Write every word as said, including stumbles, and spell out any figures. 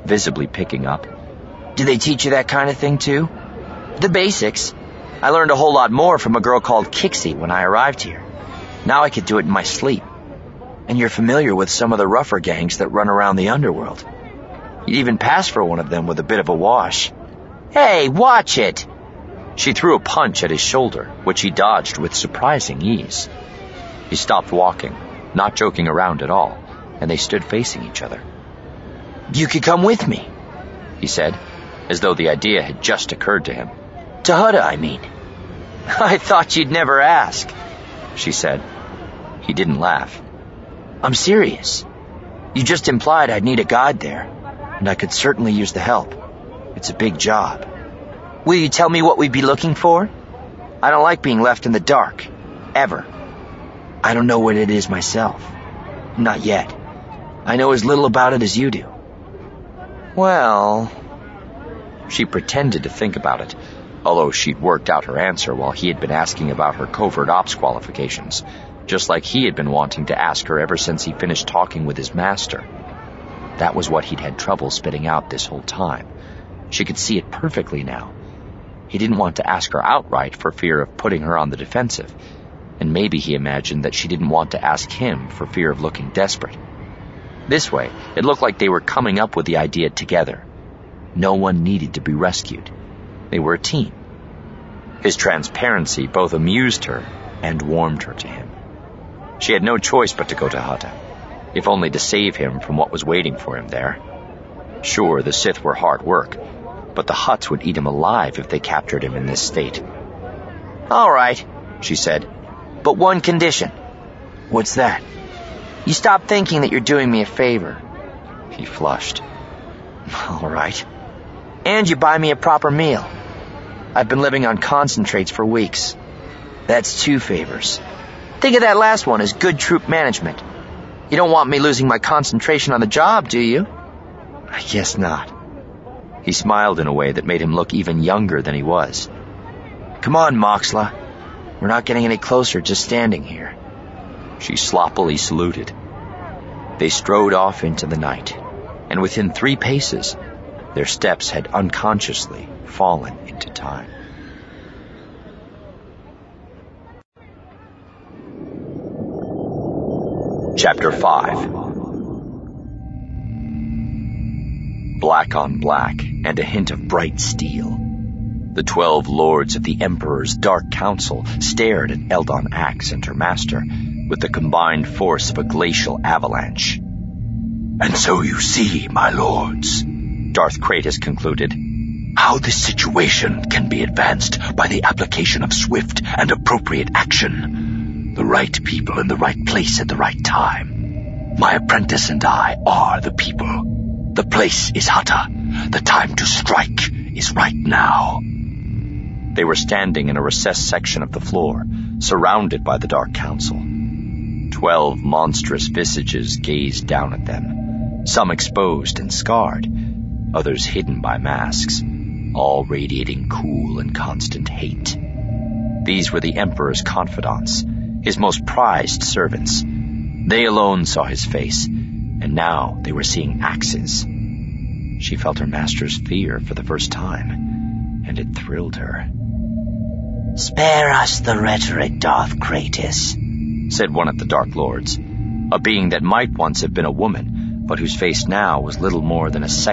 visibly picking up. "Do they teach you that kind of thing too?" "The basics. I learned a whole lot more from a girl called Kixie when I arrived here. Now I could do it in my sleep. And you're familiar with some of the rougher gangs that run around the underworld. You'd even pass for one of them with a bit of a wash." "Hey, watch it!" She threw a punch at his shoulder, which he dodged with surprising ease. He stopped walking, not joking around at all, and they stood facing each other. "You could come with me," he said, as though the idea had just occurred to him. "To Hutta, I mean." "I thought you'd never ask," she said. He didn't laugh. "I'm serious. You just implied I'd need a guide there, and I could certainly use the help. It's a big job. Will you tell me what we'd be looking for? I don't like being left in the dark, ever. I don't know what it is myself. Not yet. I know as little about it as you do." "Well..." She pretended to think about it, although she'd worked out her answer while he had been asking about her covert ops qualifications, just like he had been wanting to ask her ever since he finished talking with his master. That was what he'd had trouble spitting out this whole time. She could see it perfectly now. He didn't want to ask her outright for fear of putting her on the defensive, and maybe he imagined that she didn't want to ask him for fear of looking desperate. This way, it looked like they were coming up with the idea together. No one needed to be rescued. They were a team. His transparency both amused her and warmed her to him. She had no choice but to go to Hutta, if only to save him from what was waiting for him there. Sure, the Sith were hard work, but the Hutts would eat him alive if they captured him in this state. "All right," she said, "but one condition." "What's that?" "You stop thinking that you're doing me a favor." He flushed. "All right." "And you buy me a proper meal. I've been living on concentrates for weeks." "That's two favors. Think of that last one as good troop management. You don't want me losing my concentration on the job, do you?" "I guess not." He smiled in a way that made him look even younger than he was. "Come on, Moxla. We're not getting any closer just standing here." She sloppily saluted. They strode off into the night, and within three paces, their steps had unconsciously fallen into time. Chapter five. Black on black, and a hint of bright steel. The twelve lords of the Emperor's Dark Council stared at Eldon Axe and her master with the combined force of a glacial avalanche. "And so you see, my lords," Darth Kratos concluded, "how this situation can be advanced by the application of swift and appropriate action. The right people in the right place at the right time. My apprentice and I are the people. The place is Hutta. The time to strike is right now." They were standing in a recessed section of the floor, surrounded by the Dark Council. Twelve monstrous visages gazed down at them, some exposed and scarred, others hidden by masks, all radiating cool and constant hate. These were the Emperor's confidants, his most prized servants. They alone saw his face, and now they were seeing Axe's. She felt her master's fear for the first time, and it thrilled her. "Spare us the rhetoric, Darth Kratos," said one of the Dark Lords, a being that might once have been a woman, but whose face now was little more than a